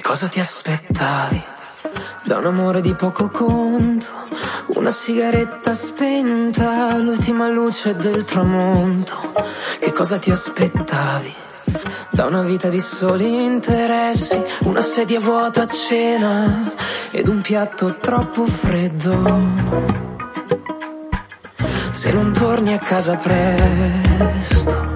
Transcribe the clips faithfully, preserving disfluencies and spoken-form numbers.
Cosa ti aspettavi da un amore di poco conto? Una sigaretta spenta, l'ultima luce del tramonto. Che cosa ti aspettavi da una vita di soli interessi? Una sedia vuota a cena ed un piatto troppo freddo. Se non torni a casa presto.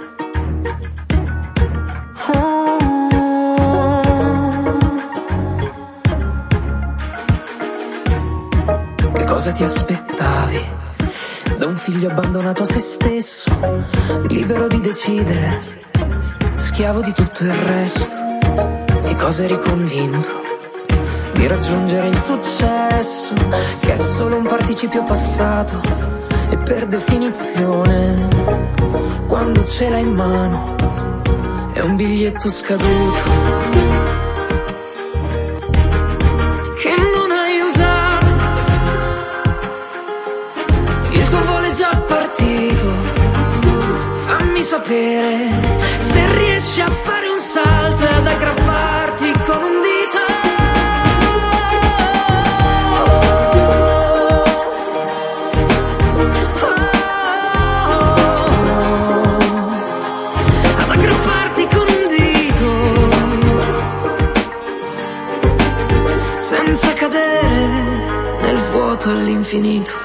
Cosa ti aspettavi da un figlio abbandonato a se stesso, libero di decidere, schiavo di tutto il resto? Di cosa eri convinto? Di raggiungere il successo, che è solo un participio passato e per definizione, quando ce l'hai in mano, è un biglietto scaduto. Fammi sapere se riesci a fare un salto e ad aggrapparti con un dito. Oh, ad aggrapparti con un dito, senza cadere nel vuoto all'infinito.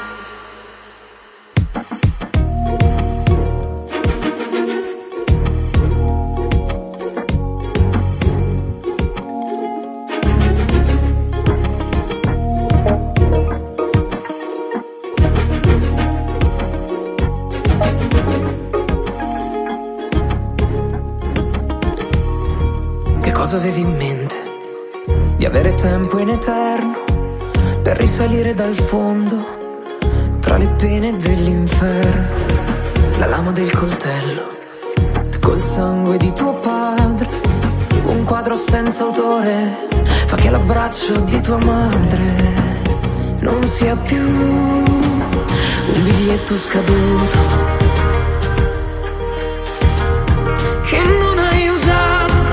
Cosa avevi in mente? Di avere tempo in eterno per risalire dal fondo tra le pene dell'inferno. La lama del coltello col sangue di tuo padre, un quadro senza autore fa che l'abbraccio di tua madre non sia più un biglietto scaduto che non hai usato.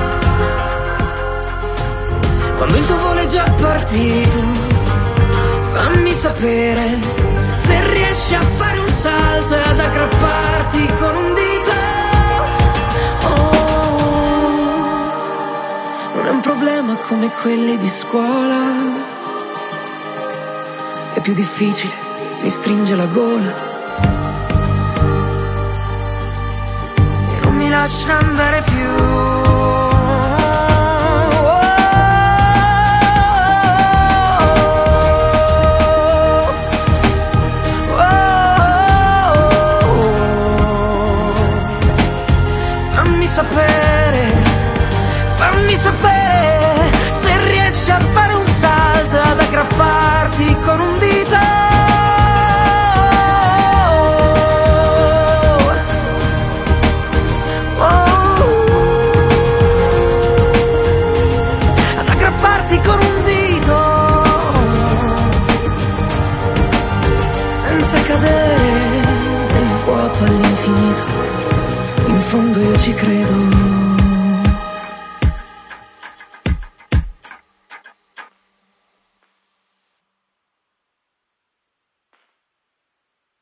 Quando il tuo volo è già partito, fammi sapere se riesci a fare un salto e ad aggrapparti con un dito. Oh, non è un problema come quelli di scuola, è più difficile, mi stringe la gola e non mi lascia andare più.